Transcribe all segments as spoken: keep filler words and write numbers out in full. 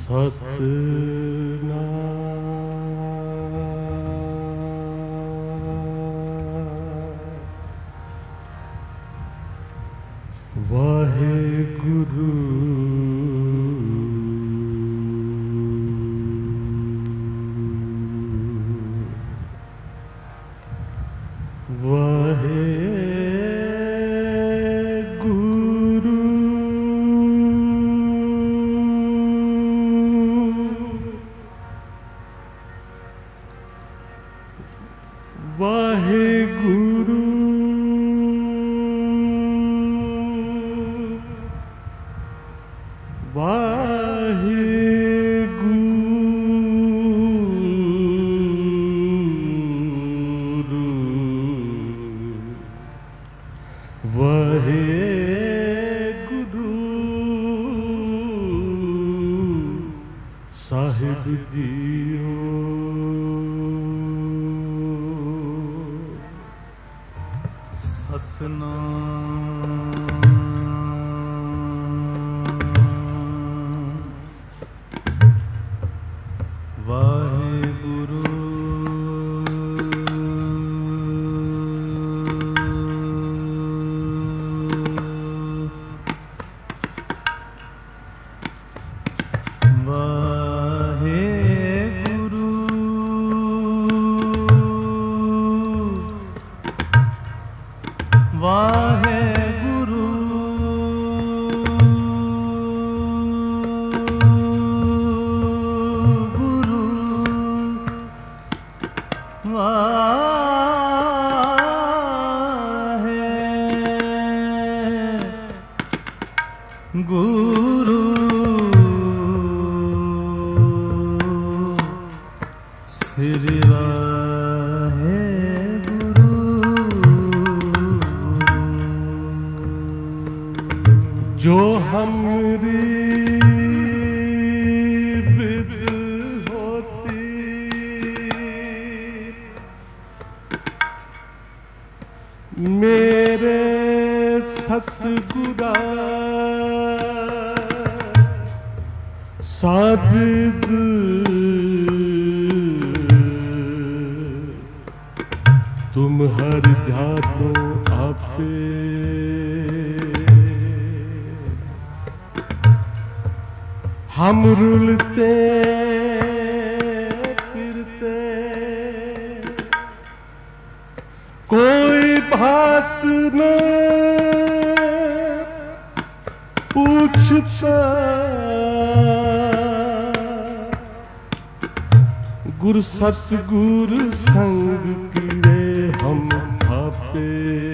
सतगुर संग किरे हम थापे।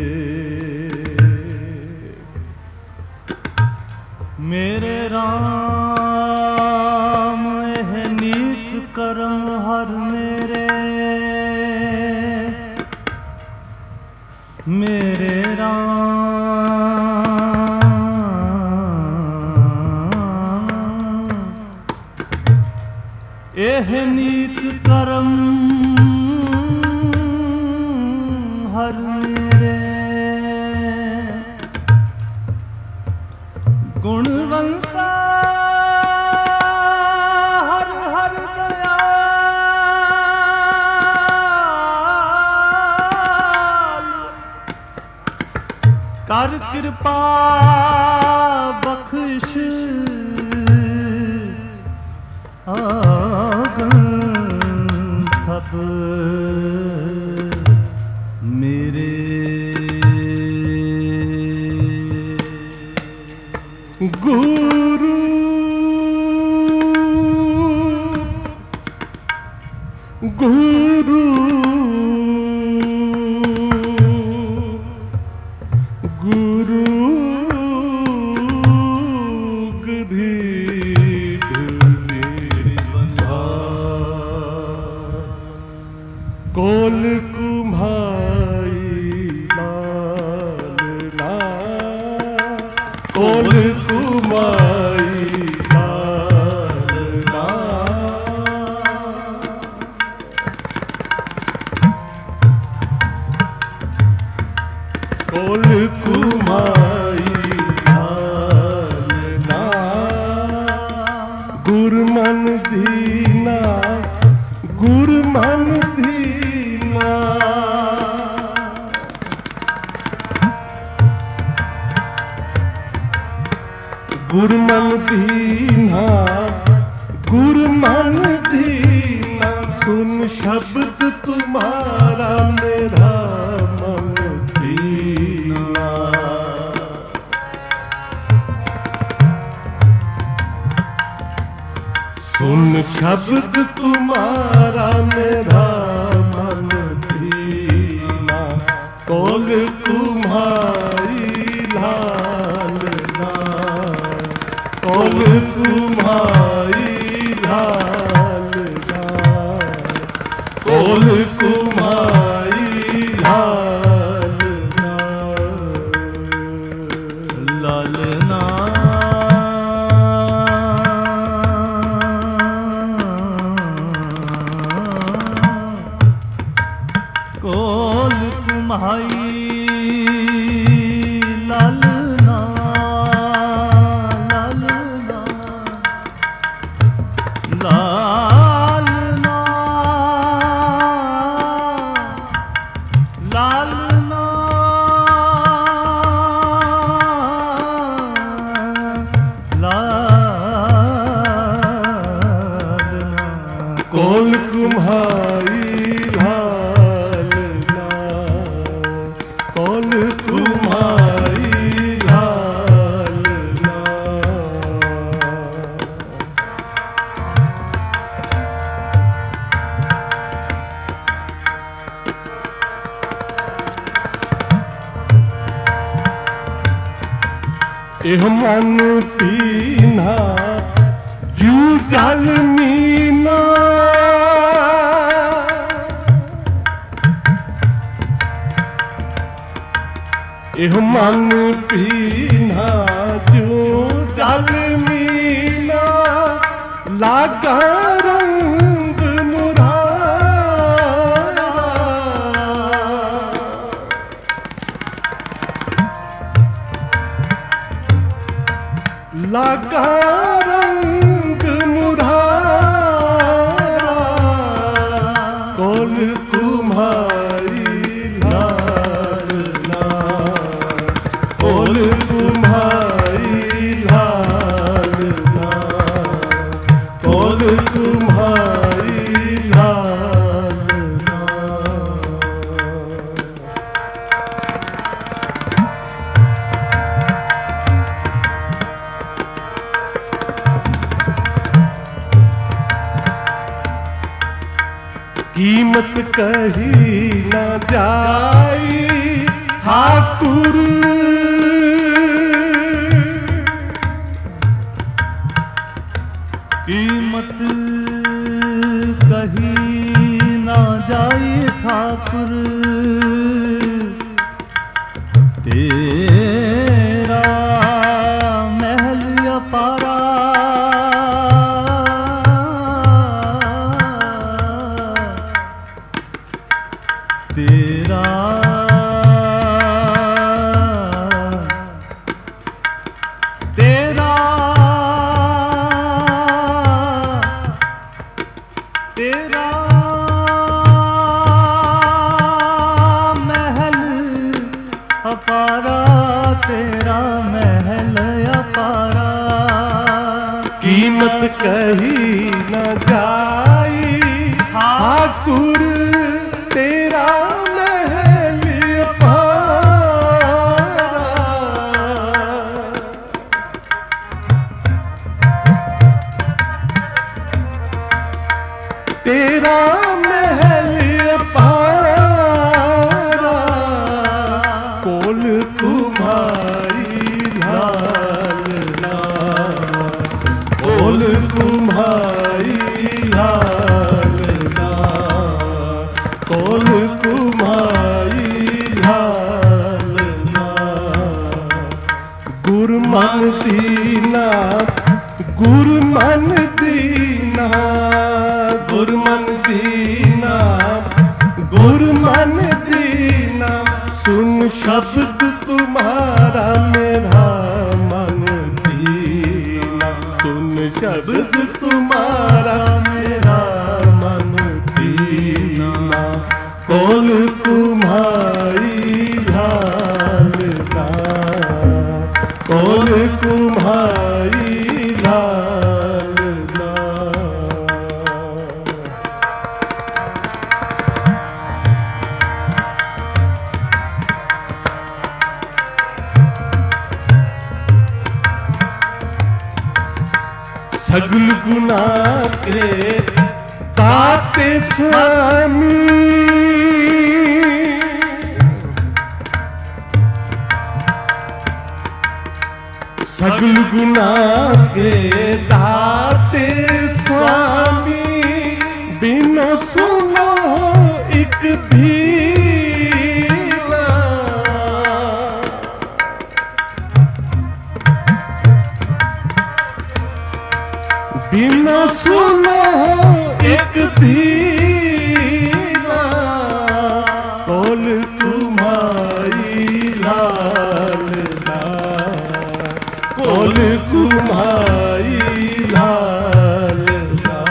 मेरे राम एह नीच करम हर मेरे, मेरे राम एह नीच करम हर मेरे। गुणवंता हर हर दयाल, कर कृपा बख्श आगन सब मेरे। गुरु गुरु गुरु गरीब बंधा कोल कुम्हाई लालना, कोल कुम्हाई लालना। कोल कुम्हाई लालना, गुरमन दीना गुरमन दीना गुरमन दीना गुरमन दीना सुन शब्द तुम्हारा मेरा मन दीना सुन शब्द तुम्हारा मेरा मन दीना कौल तुम्हारी लालना कौल तुम्हारी लालना कौल तुम्हारी लालना लालना कौल तुम्हारी लालना लालना लालना लालना लालना कौल तुम्हारी लालना कौल तुम्हारी लालना एह मन पीना जू जल मीना एह मन पीना जू जल मीना लागा रंग मुरारा लागा रंग मुरारा कौल तुम्हारी लालना कौल तुम्हारी लालना कौल तुम्हारी लालना कीमत कही न जाई ठाकुर कीमत कही ना जाए ठाकुर तेरा महल अपारा तेरा तेरा तेरा महल अपारा तेरा महल अपारा कीमत कही न जाई ठाकुर तेरा महल अपारा तेरा महल अपारा कौल तुम्हारी लालना कौल तुम्हारी लालना कौल तुम्हारी लालना गुरमन दीना गुरमन दीना गुरमन दीना गुरमन दीना सुन शब्द तुम्हारा मेरा मन दीना सुन शब्द शब्द तुम्हारा मेरा मन दीना, कोल कुम्हाई लालना, कोल कुम्हाई लालना। सगल गुना के ताते स्वामी, सगल गुना के दाते स्वामी, बिनो सुनो एक भीला, बिनो सुनो एक भीला, कोल कुम्हाई लालना, कोल कुम्हाई लालना।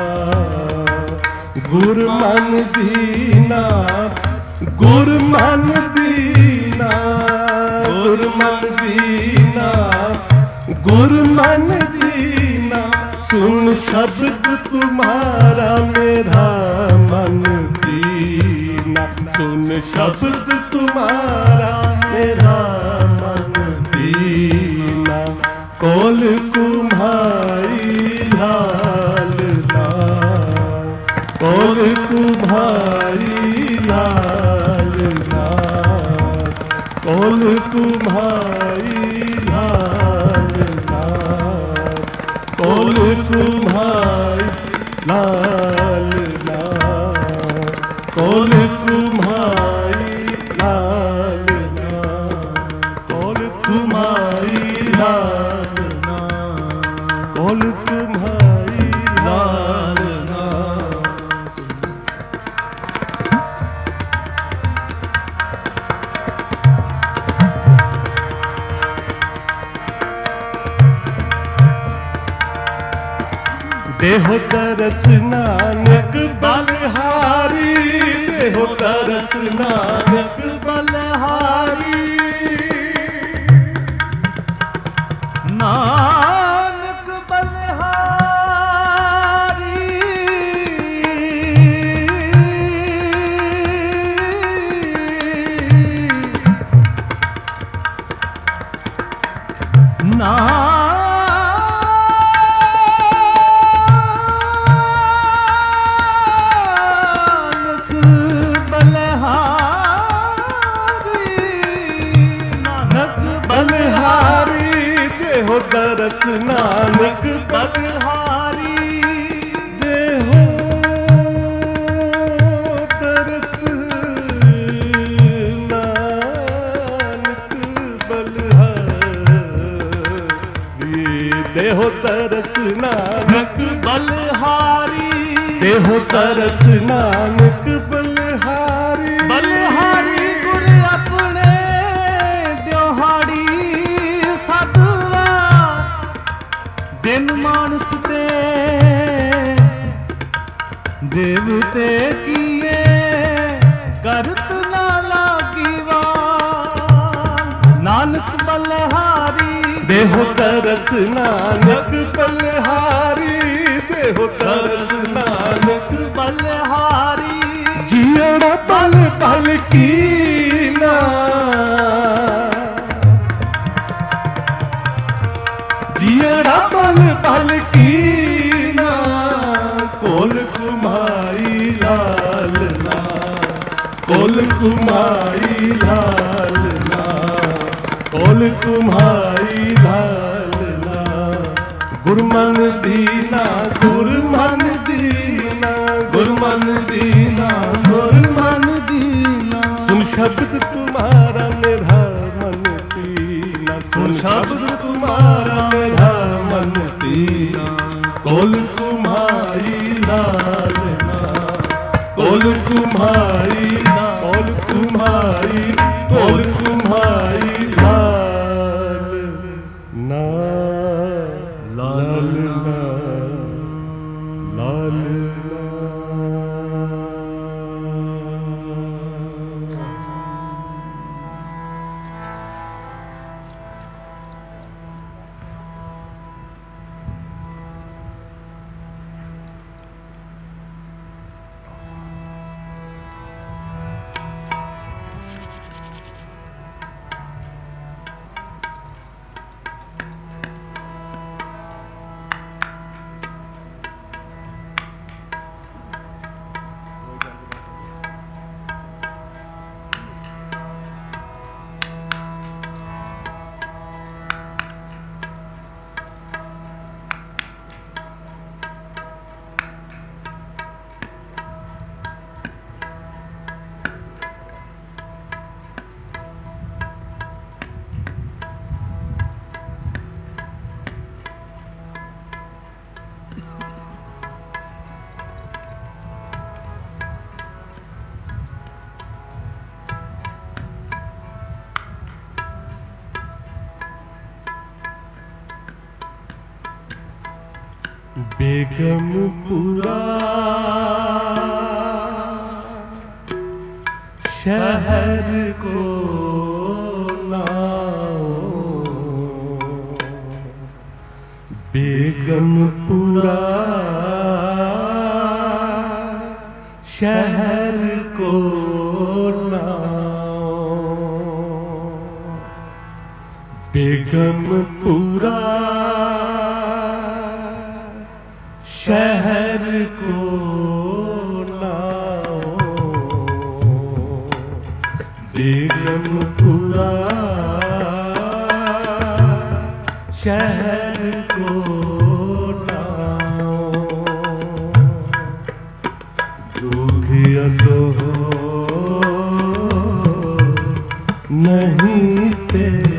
गुर मन दीना, गुर मन दीना, गुर मन दीना, गुर मन दीना, सुन शब्द तुम्हारा मेरा मन दीना, सुन शब्द तुम्हारा मेरा मन दीना, कोल कुम्हाई लालना, कोल कुम्हाई लालना, कोल कुम्हाई लालना, कोल कुम्हाई लालना, कोल कुम्हाई लालना, कोल कुम्हाई लालना, कोल कुम्हाई लालना। देहो तरस नानक बलहारी, देहो तरस नानक बलहारी, नानक बलहारी, नानक देहो तरस नानक बलहारी, देहो तरस नानक बलहारी, देहो तरस नानक बलहारी, देहो तरस नानक बलहारी, बलहारी गुर अपने दिहाड़ी सतवा, दिन मानस ते देवते किए करत ना लागिवा, नानक बलहारी, देहो तरस नानक बलहारी, देहो तरस नानक बलहारी, जियड़ा पल पल कीना, जियड़ा पल पल कीना, कोल कुम्हाई लालना, कोल कुम्हाई लालना, कोल कुम्हाई लालना। गुरमन दीना, गुरमन दीना, गुरमन दीना, गुरमन दीना, सुन शब्द तुम्हारा मेरा मन दीना, सुन शब्द तुम्हारा मेरा मन दीना, कोल कुम्हाई लालना, कोल कुम्हाई, कोल कुम्हाई, कोल कुम्हाई लालना, लालना। बेगमपुरा शहर को लाओ, बेगमपुरा शहर को लाओ, बेगमपुरा शहर को लाओ, बेगमपुरा शहर को लाओ, दुखिया तो नहीं तेरे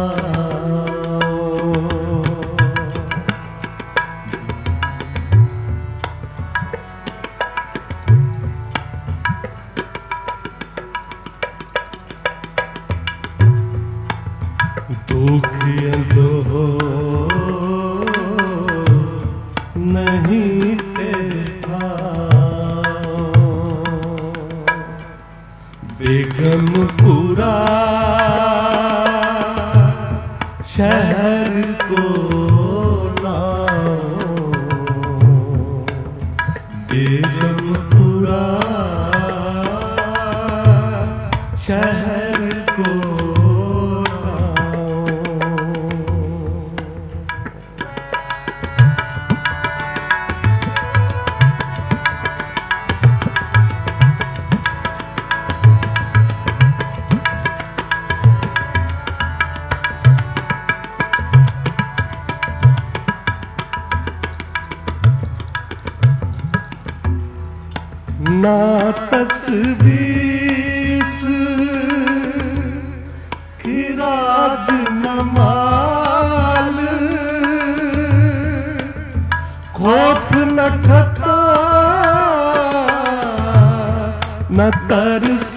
दुखिया तो नहीं देखा, बेगमपुरा शहर को लाओ, बेगमपुरा शहर को ना तस्वीस की राज न माल, खौफ न खता न तरस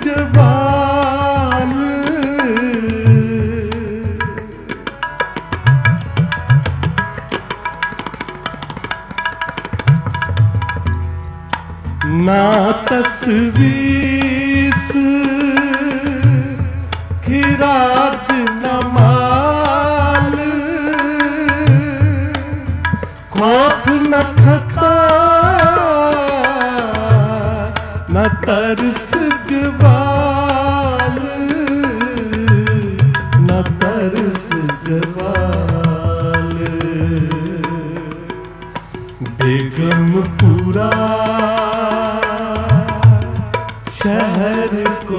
जवान, ना तस्वीस की रात न माल, खौफ न खता न तरस जवाल, न तरस जवाल, बेगमपुरा शहर को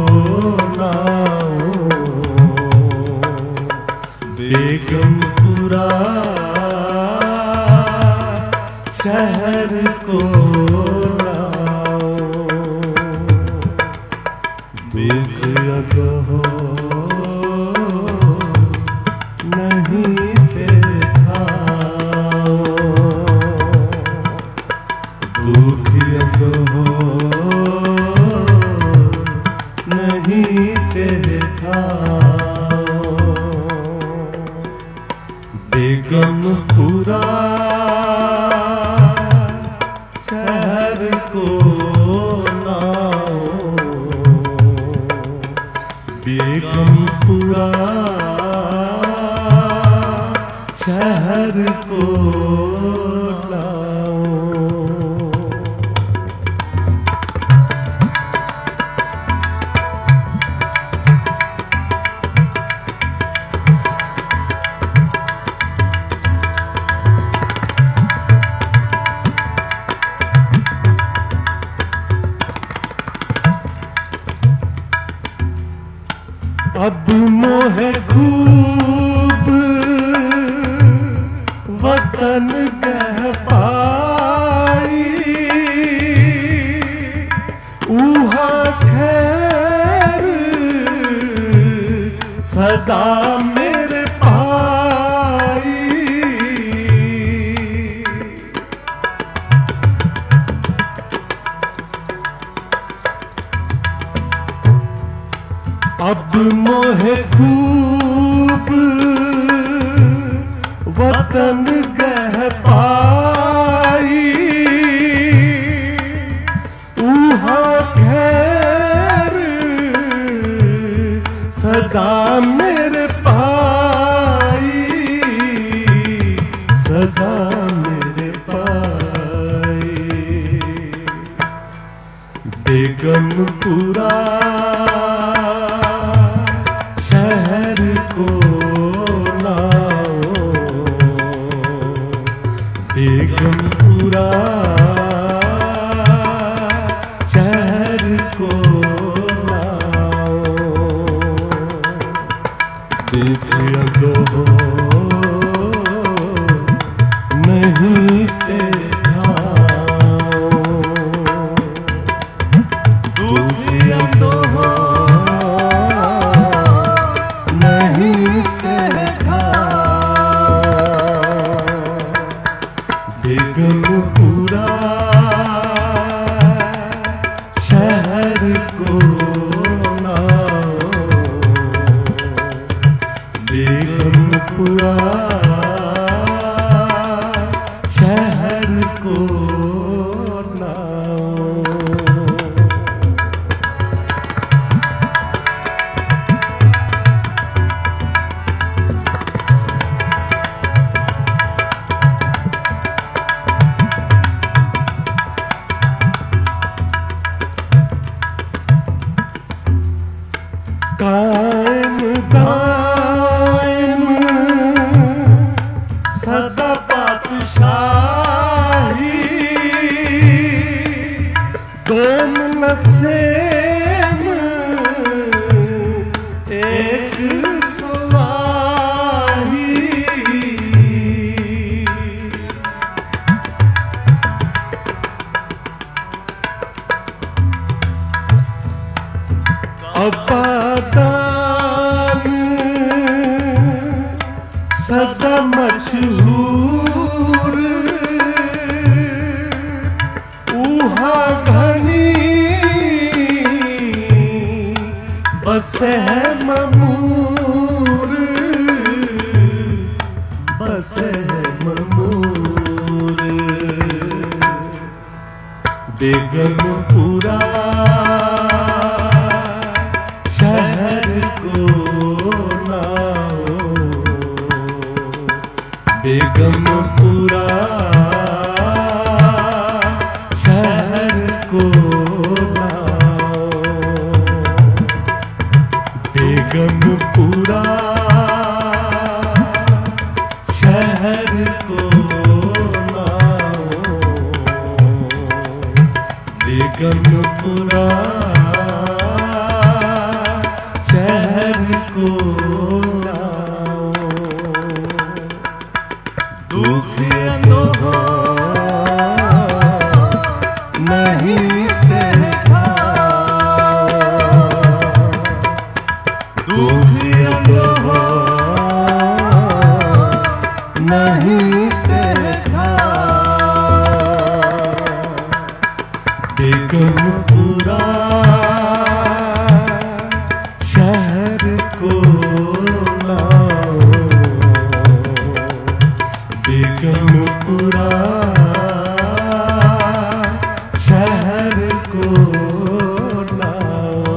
लाओ, बेगमपुरा शहर को लाओ, बेगया कहो नहीं देखा, दुखिया कहो नहीं देखा, बेगमपुरा शहर को लाओ, बेगमपुरा शहर को लाओ। अब मोहे खूब वतन कह पाई, ऊहा खैर सदा मेरे पाई, अब मोहे खूब वतन कह पाई, बेगमपुरा शहर को लाओ, बेगमपुरा शहर को लाओ, देखिए दो नहीं ते बेगमपुरा शहर को लाओ, बेगमपुरा शहर को लाओ। कायम दायम सदा बादशाही, दोम नसेम एक सुवाही, अबादान सदा मशहूर, ऊहा घनी बस है ममूर, बस है ममूर। बेगमपुरा शहर को लाओ, बेगमपुरा शहर को लाओ, बेगमपुरा शहर को लाओ, बेगमपुरा शहर को लाओ। दुख अंधो नहीं देखा, दुख अंधो नहीं देखा, बेगमपुरा शहर को लाओ, बेगमपुरा शहर को लाओ।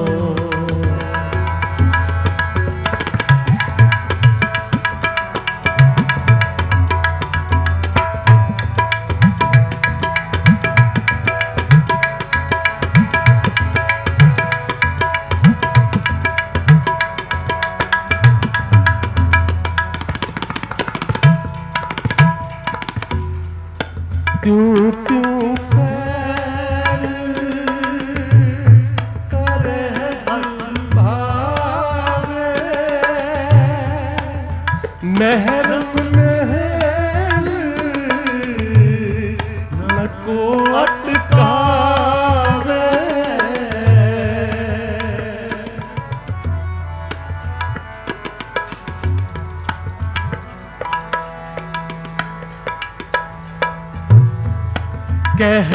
त्यों त्यों सैर करे भावे, महरम महल न को अटकावे, कह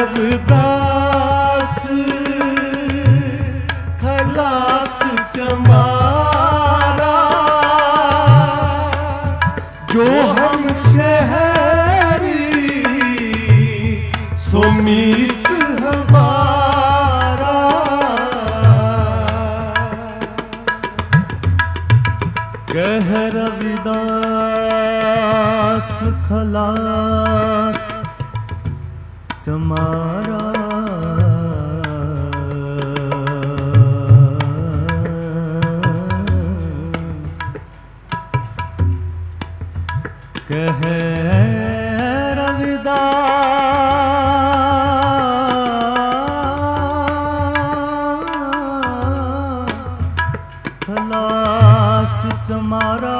रविदास खलास चमारा, जो हम शहरी सुमीत हमारा, कह रविदास खलास चमारा, कहे रविदास खलास तुम्हारा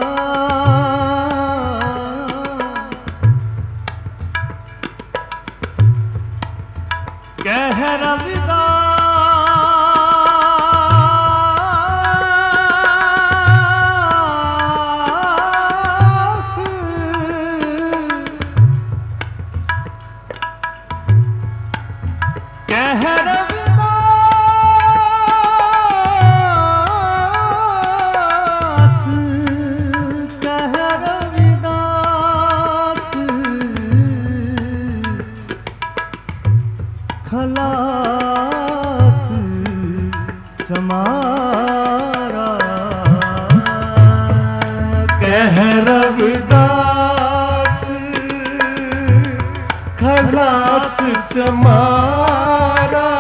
कह रविदास कह रविदास कह रविदास खलास तुम्हारा कह रविदास खलास तुम्हारा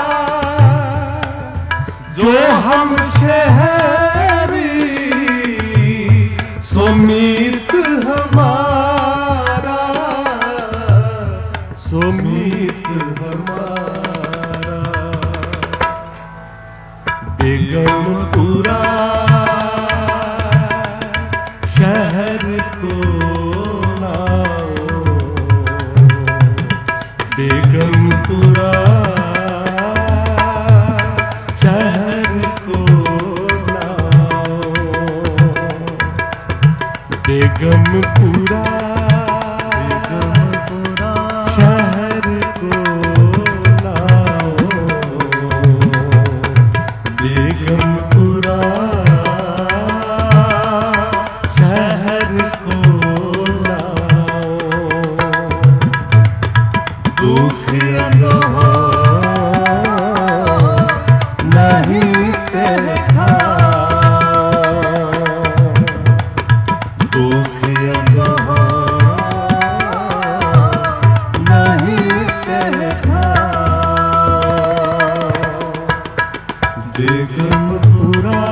जो हम शहरी सुमीत हमारा सुमीत हमारा बेगमपुरा शहर को लाओ बेगमपुरा शहर को लाओ बेगमपुरा बेगमपुरा शहर को लाओ बेगमपुरा शहर को लाओ दुख अनुभव नहीं देखा दुख अनुभव नहीं देखा बेगमपुरा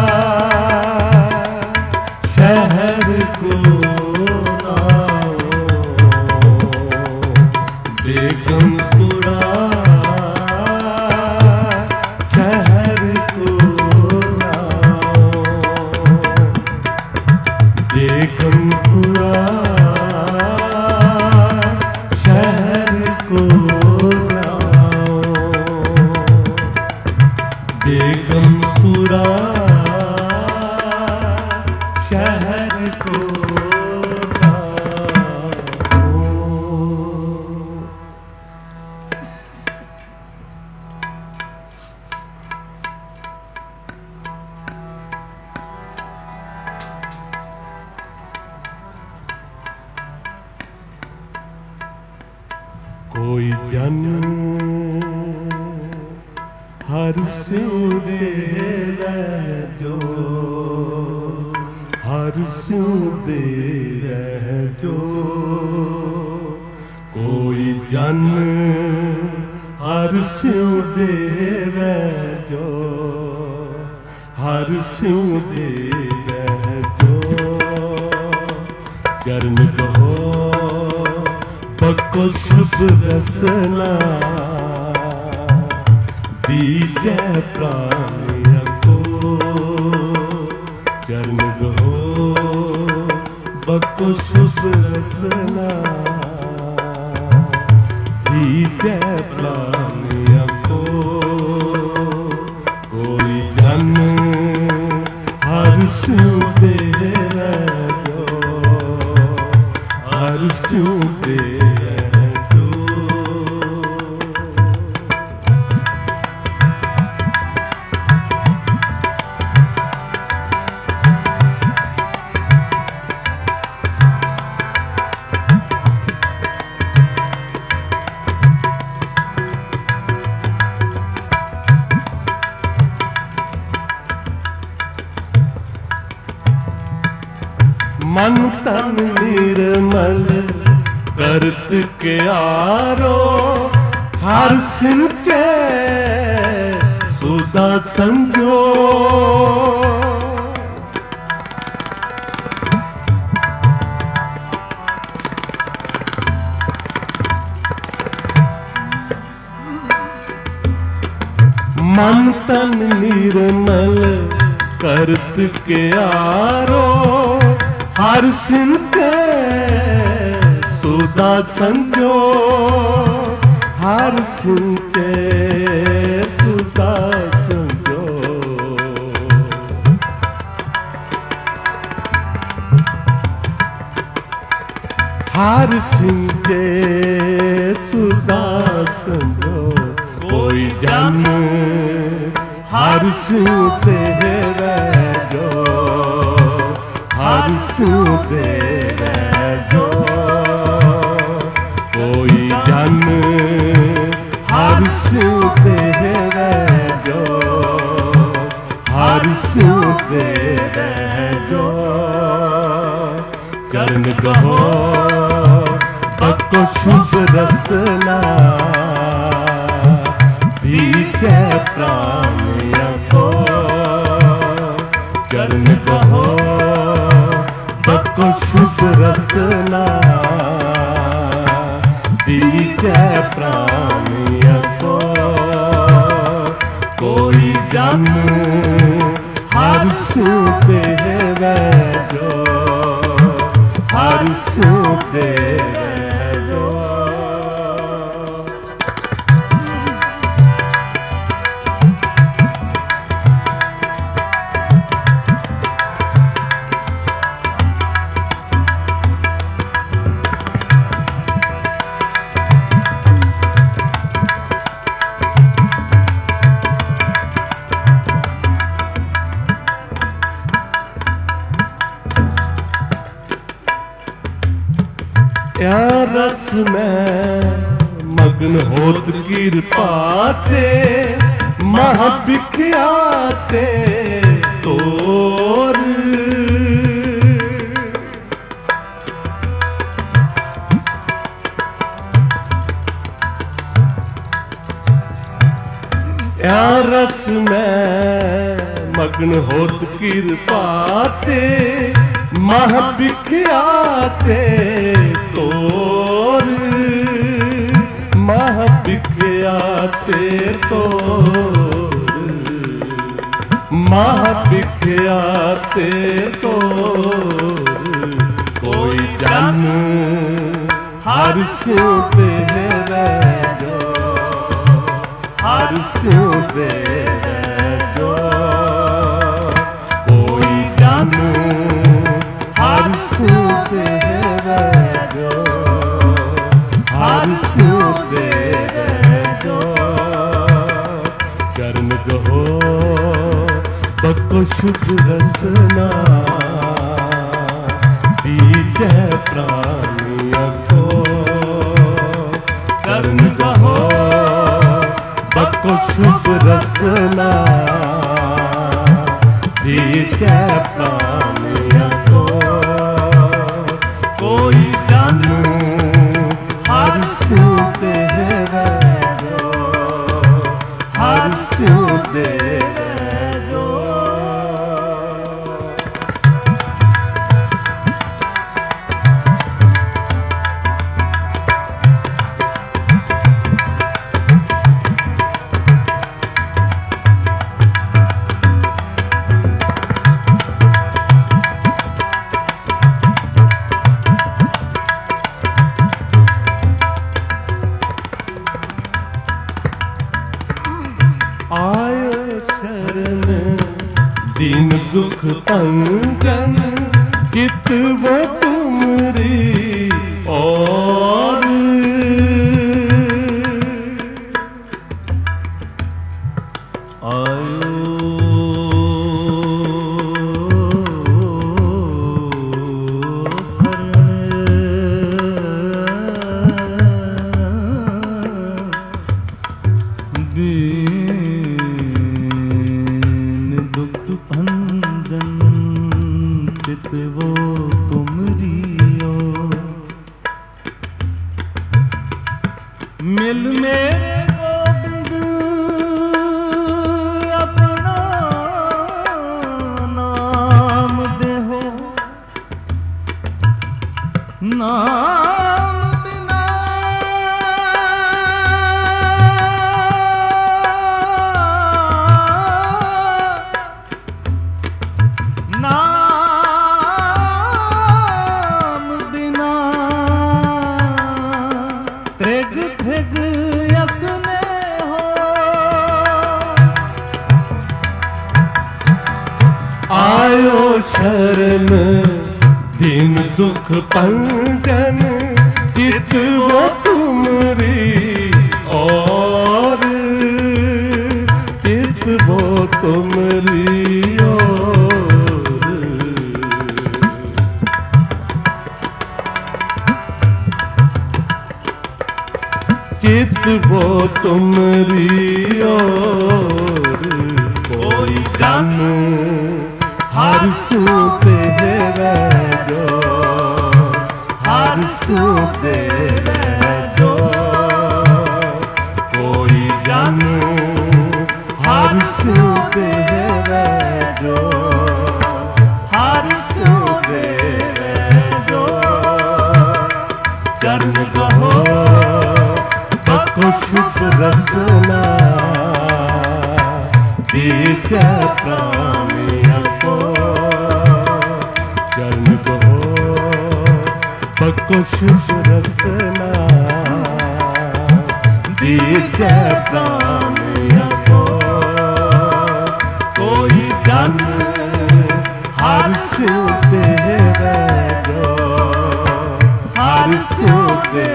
शहर को लाओ बेगमपुरा शहर को लाओ बेगमपुरा शहर को लाओ बेगमपुरा शहर को लाओ। कोई जन हर सिंह दे जो हर सिंह दे जो कोई जन हर सिंह दे जो हर सिंह दे जो चरण कहो पक्को शुभ रसना दीजे प्राणिया को चरण गहो बक्को शुभ रसना दीजे प्राणिया को कोई जन हर सिंह दे जो हर सिंह दे मन तन निर्मल करत के आरो हर सिंचे सुधा संजो मन तन निर्मल करत के आरो हर सिंते सुधा संजो हर सिंते सुधा संजो हर सिंते सुधा संजो कोई जन हर सिंते जो हर सिंते जो कोई जन हर सिंते जो हर सिंते जो चरण गहो पक्को शुभ रसना दीते प्राण को चरण गहो पक्को शुभ रसना दीते प्राण को कोई जन हर सुते जो हर सुते जो या रस में मग्न होत कृपाते महाविख्याते तोर या रस में मग्न होत कृपाते महाविख्याते तोर महाविख्याते तोर महाविख्याते तोर कोई जन हर सुते जो हर सुते जो कोई जन हर सुते जो हर सुते जो कर्म गहो पक्को शुभ रसना दीते प्राणिया को कर्म गहो पक्को शुभ रसना दीते प्राणिया को कोई जन हर सुते जो हर सुते जो आयो शरण दीन दुख पंजन कित वो तुमरी और आयो वो तुमरी ओर मिल मेरे गोविंद अपना नाम देहो नाम बिना धिग धिग यसने हो आयो शरण दीन दुख पंजन चित वो तुमरी और चित वो तुमरी और चित वो तुमरी और कोई जन हर सूते जो हर सूते जो कोई जन हर सूते जो हर सूते जो चरण कहो बको शुभ रसना दीख प्राणिया को चरण कहो बको शुभ रसना दीख प्राणिया को कोई जन हर सूते जो हर सूते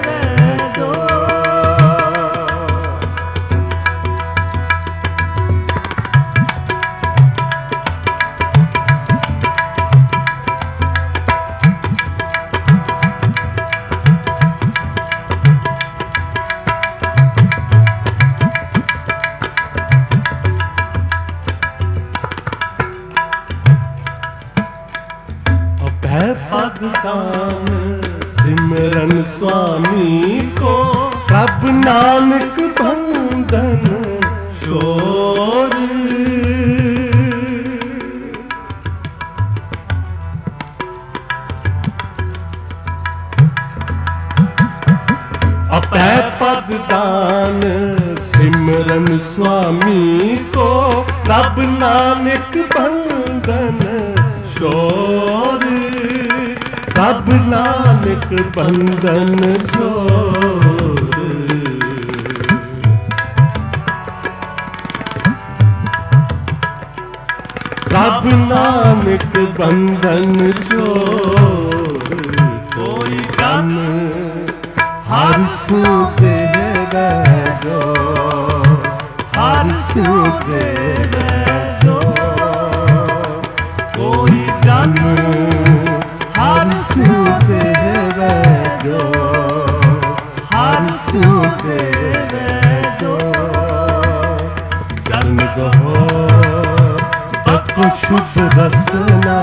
पददान सिमरन स्वामी को प्रभ नानक बंदन शोर अपै पददान सिमरन स्वामी को प्रभ नानक बंदन शोर प्रभ नानक बंदन छोड़ प्रभ नानक बंदन छोड़ कोई जन हर सूते जो हर सूते जो कोई जन हर सूते जो हर सूते जो चरण कहो बको शुभ रसना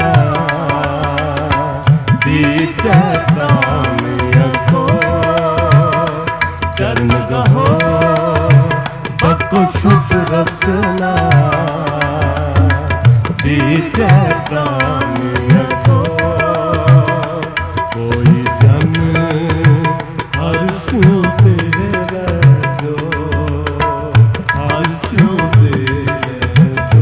दीख प्राणिया को चरण कहो बको शुभ रसना दीख प्राणिया को कोई जन हर सूते जो हर सूते जो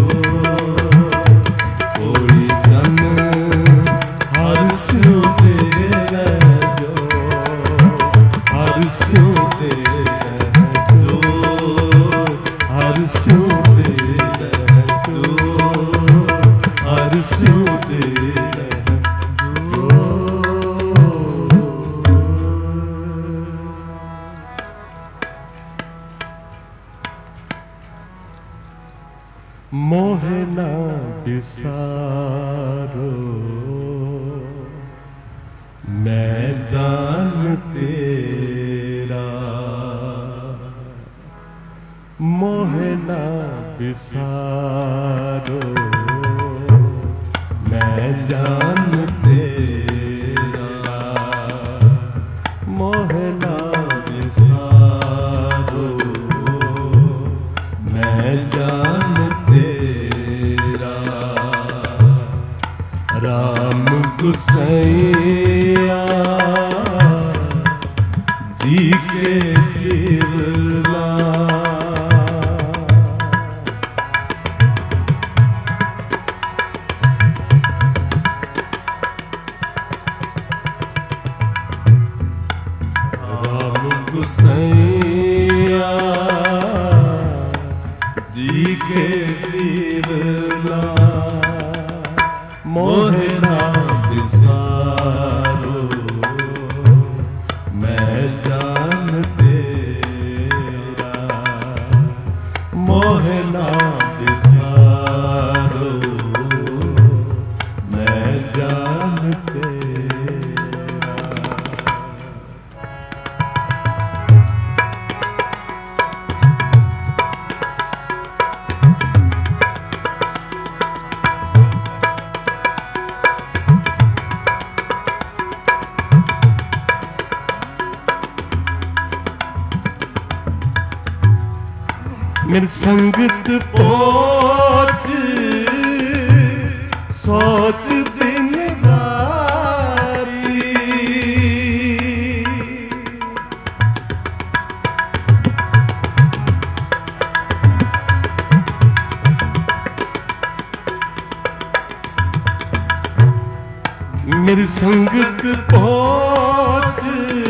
कोई जन हर सूते जो हर सूते जो हर सूते जो हर सूते मोहे ना बिसारो मैं जान तेरा मोहे ना बिसारो मैं जान तेरा मोहे ना बिसारो मैं जान राम गुसैया जी के जीवला राम मोहना बिसारो मैं जान तेरा। मेरी संगत पोच सोच दिन राती, मेरी संगत पोच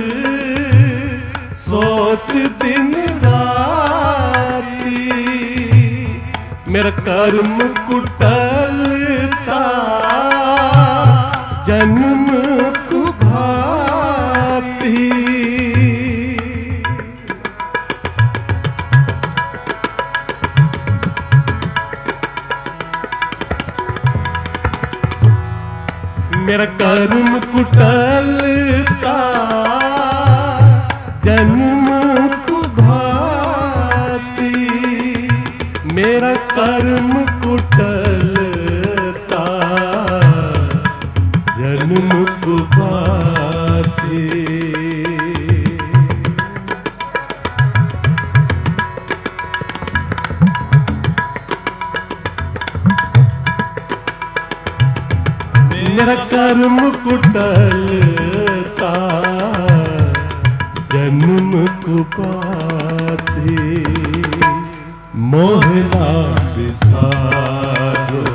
सोच दिन राती, मेरा कर्म कुटलता जन्म कुभाती, मेरा कर्म कुटलता जन्म कुभाती, मेरा कर्म कुटलता जन्म कुभाती। मेरा कर्म कुटलता जन्म कुपाती, मोहना बिसारो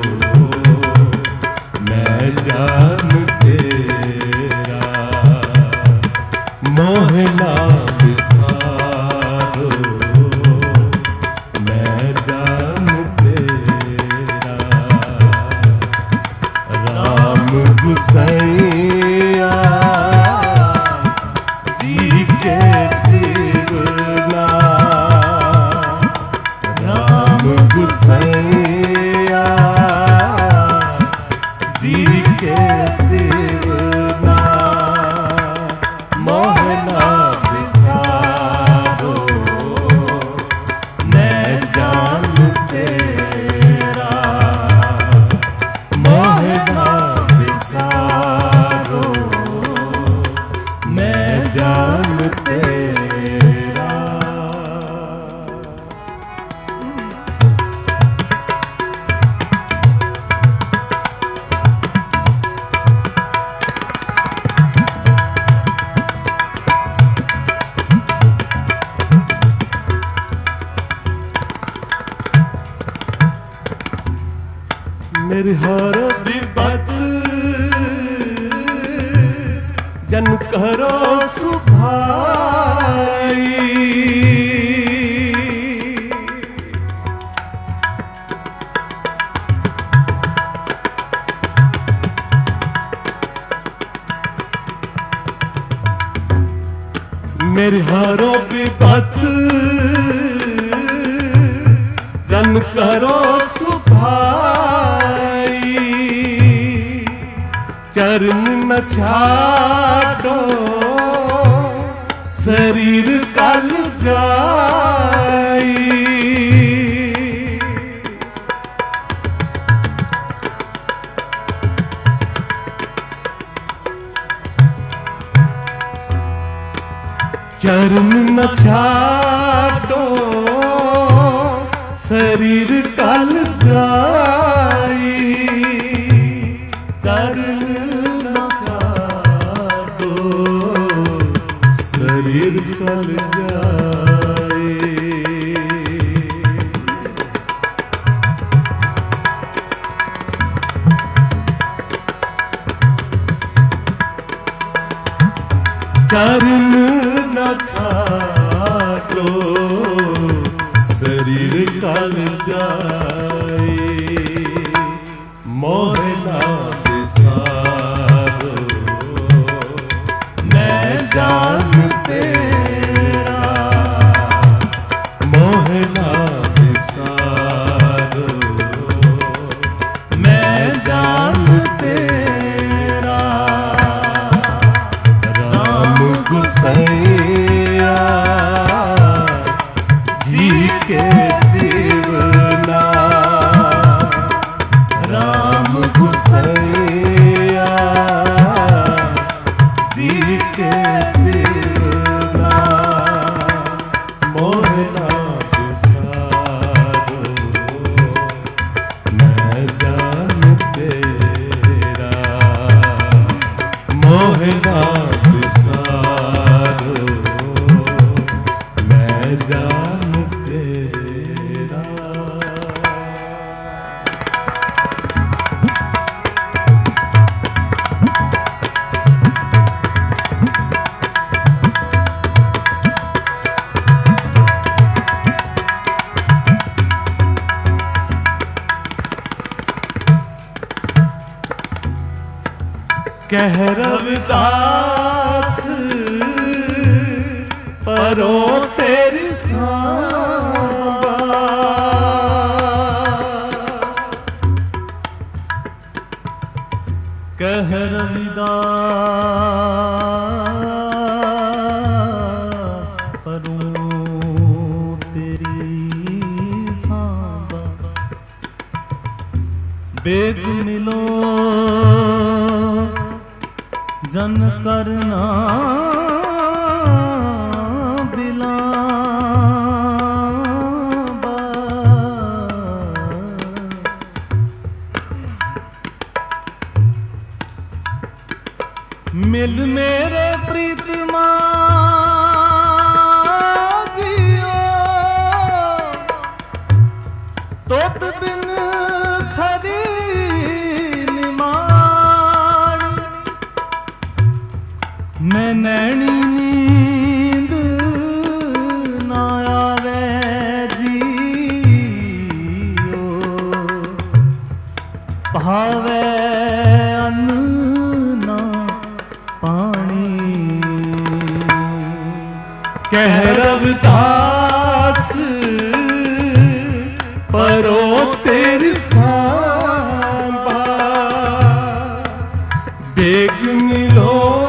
मैं जान तेरा, मोहना बिसारो मैं जान तेरा। राम गुसैया जी के दिवला, राम गुसैया जी के दिवला, मोहना बिसारो मैं जान तेरा, मोहना बिसारो मैं जान तेरा। मेरी हर विपत जन करो सुभाई, मेरी हर विपत जन करो सुभाई, चरण न छाड़ो शरीर कल जाई, चरण न छाड़ो शरीर कल जाई, चरण न छाड़ो शरीर कल जाई। चरण न छाड़ो शरीर कल जाए, मोहना बिसारो मैं जान तेरा, मोहना बिसारो कह रविदास परो तेरी सांबा। कह रविदास परो तेरी सांबा। बेग मिलो जन करना बिलाबा। मिल मेरे प्रीतमा जियो तोत बिन खरी मैं नैनी नींद ना आवे जियो भावे अन्न ना पानी। कह रविदास परो तेरी सांबा। बेग मिलो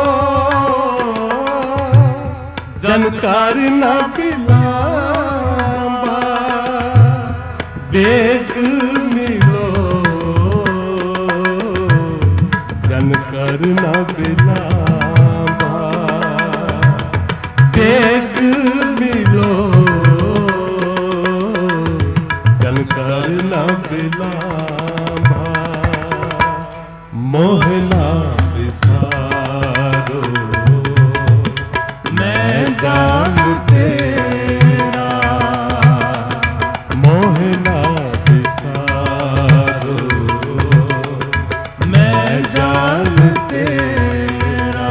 जनकार न बिलाबा। बेग मिलो जनकार न बिलाबा। बेग मिलो जनकार न बिलाबा। मोहना विसारो मैं जान तेरा। मोहना विसारो मैं जान तेरा।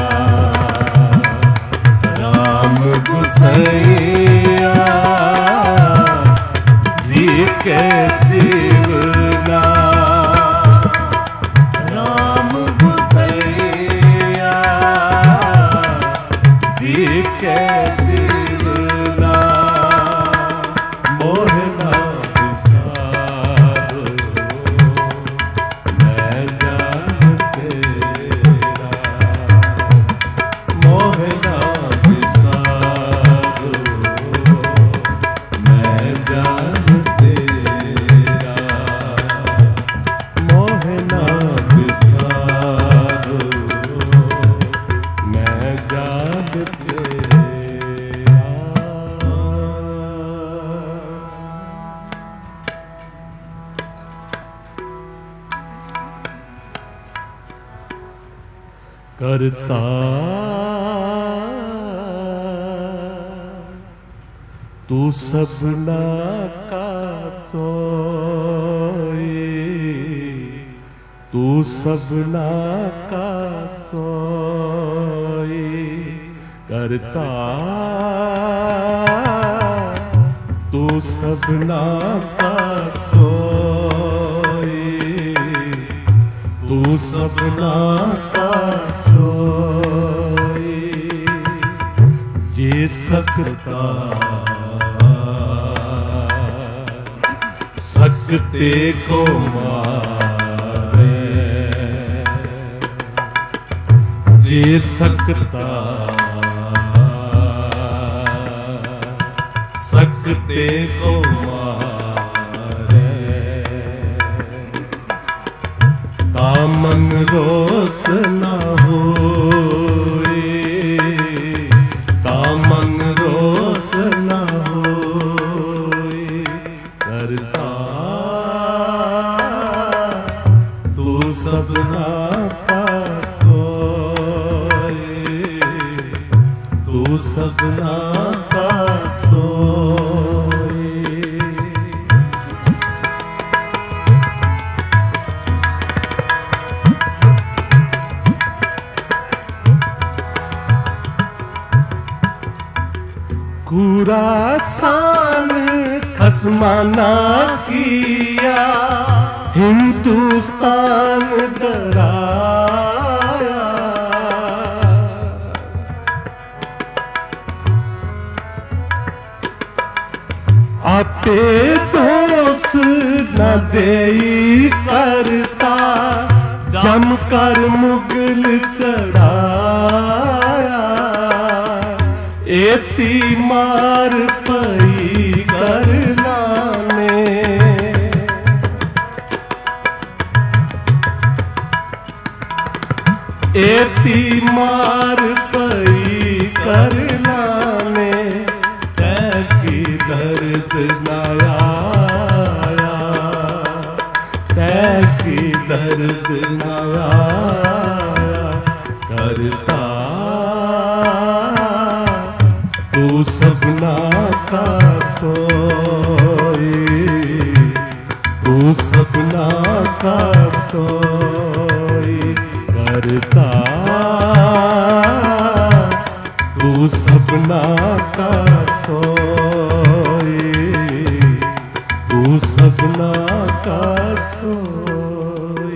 राम गुसैया जी के जीवना। राम गुसैया जी के जीवना। मोहना विसारो मैं जान तेरा। मोहना विसारो मैं जान तेरा। मोहना विसारो मैं जान तेरा। करता तू सबना का सोई। तू सबना का सोई। करता तू सबना का सोई। तू सबना का सोई। जे सकता सकते को मारे। जे सकता सकते को मारे। दामन रोस न होए। दामन रोस न होए। करता तू सबना का सोए। तू सबना का सोए। खुरासान खसमाना किया हिंदुस्तान डराया आपे दोष न देई करता जम कर मुगल चढ़ाया एती मार पई करना ने एती मार पई करना ने तैकी दर्द न आया तैकी दर्द न आया करता तू सबना का सोई तू सबना का सोई करता तू सबना का सोई तू सबना का सोई।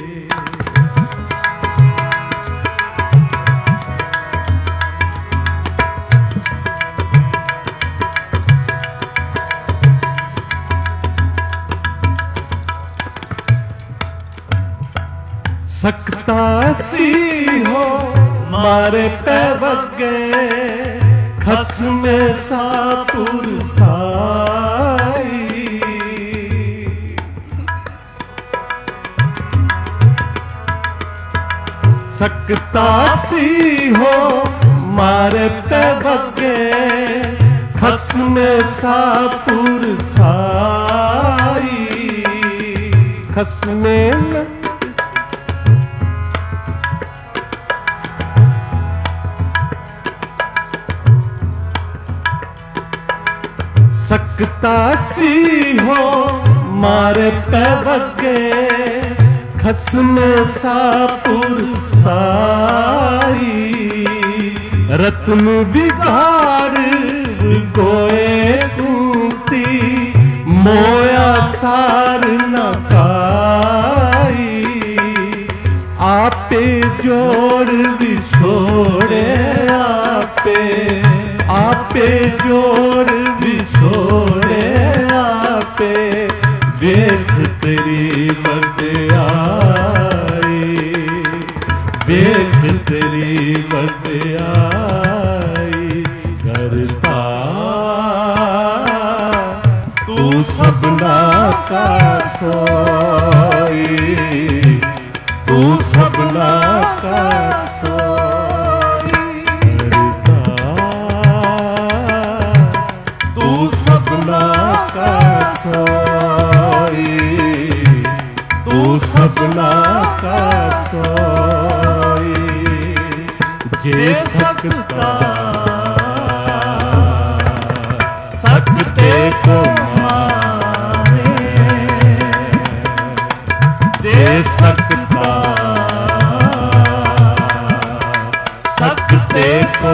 सकता सी हो मारे पे बगे खस्मे सापुर साई सकता सी हो मारे पे बगे खस्मे सापुर साई खस्मे सकता सी हो मारे पे बगे खस्मे सापुर साई रत्न बिगाड़ गोए कूती मोया सार न काई आपे जोड़ बिछोड़े आपे आपे जोड़ बिछोड़े आपे देख तेरी बदयाई देख तेरी बदयाई करता तू सबना का सोई तू सबना का सोई तू सबना का सोई तू सबना का सोई जे सकता सकते को मारे जे सकता सकते को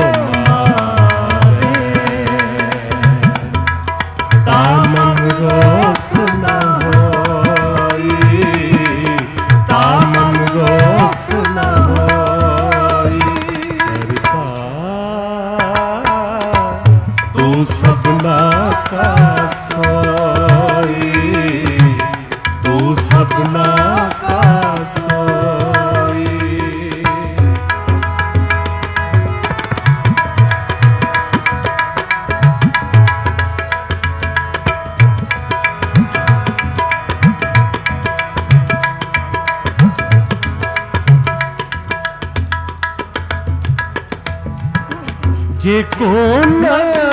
तामम रोस न होई तामम रोस न होई करता तू सबना का सोई तू सबना का सोई। जे को न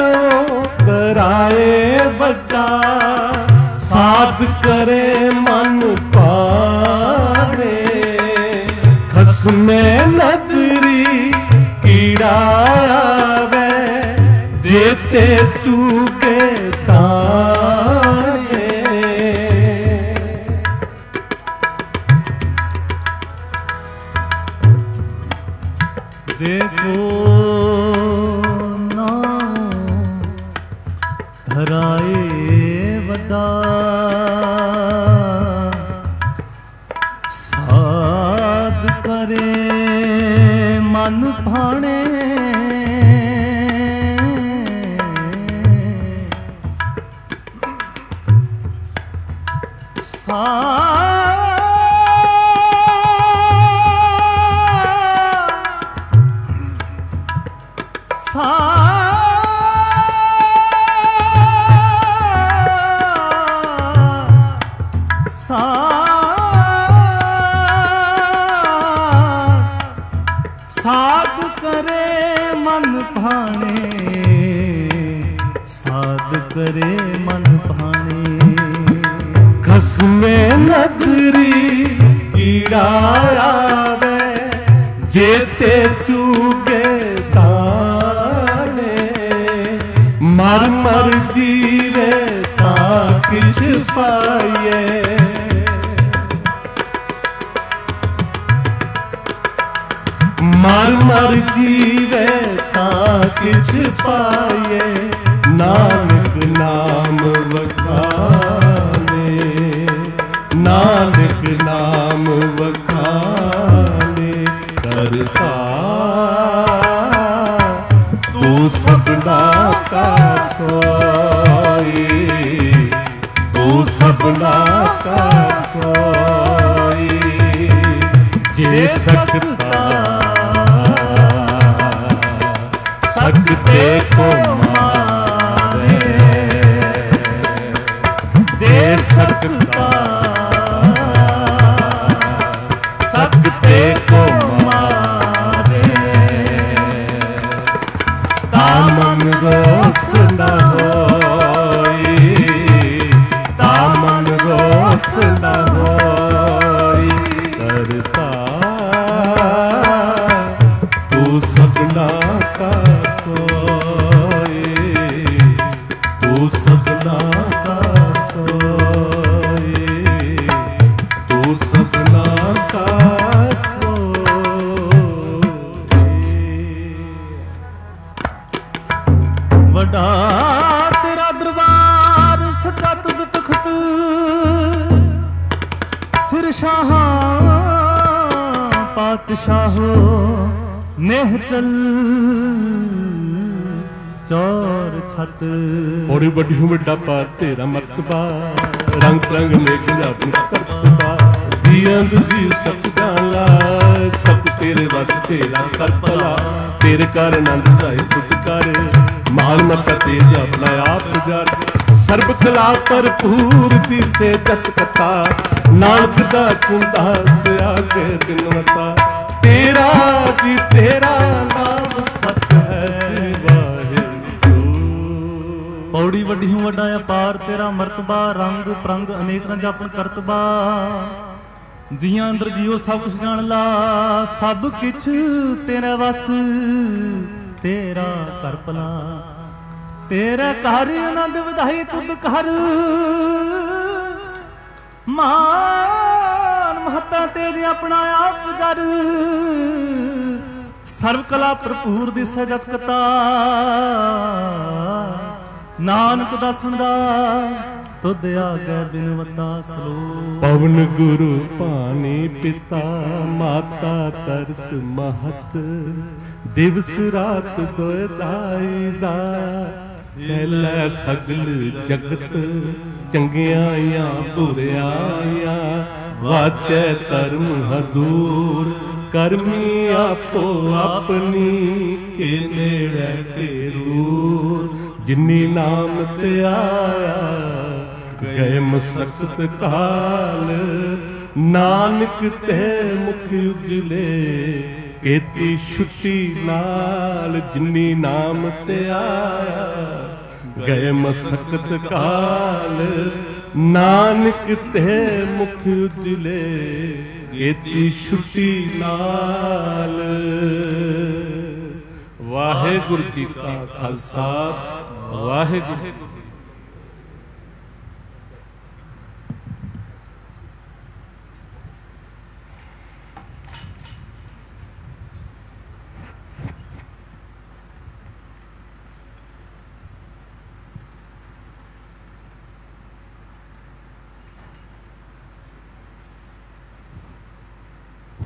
कराए बड़ा साध करे मन पारे खस्मे नदरी कीड़ा आवे जेते चूके ताने देखो ना धराए वदा साध करे मन भाणे ਸਾ ਸਾ ਸਾ ਸਾਧ ਕਰੇ ਮਨ ਭਾਣੇ, ਸਾਧ ਕਰੇ ਮਨ ਭਾਣੇ। ਖਸਮੇ ਨਗਰੀ ਕੀੜਾ ਆਵੇ, ਜੇਤੇ ਚੂਗੇ ਤਾਣੇ। ਮਰ ਮਰ ਜੀਵੇ ਤਾਂ ਕਿਛ ਪਾਈਏ, ਮਰ ਮਰ ਜੀਵੇ ਤਾਂ ਕਿਛ ਪਾਈਏ। ਨਾਨਕ ਨਾਮ ਵਖਾਣੇ, ਨਾਨਕ ਨਾਮ ਵਖਾਣੇ। ਕਰਤਾ ਤੂੰ ਸਭਨਾ ਕਾ ਸੋਈ, ਤੂੰ ਸਭਨਾ ਕਾ ਸੋਈ। ਜੇ ਸਕਤਾ ਸਕਤੇ ਕੋ ਮਾਰੇ, ਜੇ ਸਕਤਾ ਸਕਤੇ ਕੋ ਮਾਰੇ। ਤਾਮਨ ਰੋਸ ਨਾ ਹੋਈ, ਤਾਮਨ ਰੋਸ ਨਾ ਹੋਈ। ਕਰਤਾ ਤੂੰ ਸਭਨਾ ਕਾ ਸੋਈ, ਤੂੰ ਸਭਨਾ ਕਾ ਸੋਈ, ਤੂੰ ਸਭਨਾ ਕਾ ਸੋਈ। ਵੱਡਾ ਤੇਰਾ ਦਰਬਾਰ ਸਦਾ ਤੁਧ ਤਖਤ, ਸਿਰ ਸ਼ਾਹਾਂ ਪਾਤਸ਼ਾਹੋ ਨੇਹ ਚਲ ਚੌਰ ਛਤ। ਬੜੀ ਵੱਡੀ ਵੱਡਾ ਪਾ ਤੇਰਾ ਮਰਤਬਾ, ਰੰਗ ਰੰਗ ਮੇਘ ਆਪਣਾ ਕਰਤਬਾ। ਜੀਵਨ ਜੀ ਸਭ ਜਾਣਾ, ਸਭ ਤੇਰੇ ਵਸ ਤੇਰਾ ਕਰ ਭਲਾ। ਤੇਰੇ ਕਰ ਆਨੰਦ ਜਾਏ ਤੁਧ ਕਰ, ਮਾਲ ਮਤਾ ਤੇਜ ਆਪਣਾ ਆਪ ਜਰ। ਸਰਬ ਕਲਾ ਭਰਪੂਰ ਦਿਸੇ ਜਤ ਕਥਾ, ਨਾਨਕ ਦਾ ਸੁਣਦਾ ਦਿਆ ਕੇ ਦਿਨਵਤਾ। ਤੇਰਾ ਜੀ ਤੇਰਾ ਨਾਮ ਸਚ ਹੈ, ਸ੍ਰੀ ਵਾਹਿਗੁਰੂ। ਪੌੜੀ ਵੱਡੀ ਹੂੰ ਵੱਡਾ ਅਪਾਰ ਤੇਰਾ ਮਰਤਬਾ, ਰੰਗ ਪ੍ਰੰਗ ਅਨੇਕ ਰੰਗ ਆਪਣ ਕਰਤਬਾ। ਜੀਆਂ ਅੰਦਰ ਜੀਓ ਸਭ ਕੁਛ ਜਾਣ ਲਾ, ਸਭ ਕਿਛ ਤੇਰਾ ਵਸ ਤੇਰਾ ਕਰ ਭਲਾ। ਤੇਰਾ ਘਰ ਆਨੰਦ ਵਧਾਈ ਤੁਧ ਘਰ, ਮਾਨ ਮਹੱਤਾ ਤੇਰੇ ਆਪਣਾ ਆਪ ਜਰ। ਸਰਵ ਕਲਾ ਭਰਪੂਰ ਦਿਸੈ ਜਸ ਕਤਾ, ਨਾਨਕ ਦਾਸਨ ਦਾ ਤੁਧ ਆਗੈ ਬਿਨਵਤਾ ਸਲੋਕ। ਪਵਨ ਗੁਰੂ ਪਾਣੀ ਪਿਤਾ, ਮਾਤਾ ਤਰਤ ਮਹਤ। ਦਿਵਸ ਰਾਤ ਦੋਇ ਦਾਈ ਦਾ, ਲੈ ਸਗਲ ਜਗਤ। ਚੰਗਿਆਈਆਂ ਬੁਰਿਆਈਆਂ, ਵਾਚੈ ਧਰਮ ਹਦੂਰ। ਕਰਮੀ ਆਪੋ ਆਪਣੀ, ਕੇ ਨੇੜੇ ਕੇ ਦੂਰ। ਜਿਨੀ ਨਾਮ ਤੇ ਆਇਆ, ਗਏ ਮਸਕਤ ਕਾਲ। ਨਾਨਕ ਤੇ ਮੁਖ ਉਜਲੇ, ਕੀਤੀ ਛੁੱਟੀ ਨਾਲ। ਜਿਨੀ ਨਾਮ ਤੇ ਆਇਆ, ਗਏ ਮਸਕਤ ਕਾਲ। ਨਾਨਕ ਤੇ ਮੁਖ ਉਜਲੇ, ਕੀਤੀ ਛੁੱਟੀ ਨਾਲ। ਵਾਹਿਗੁਰੂ ਜੀ ਕਾ ਖਾਲਸਾ, ਵਾਹਿਗੁਰੂ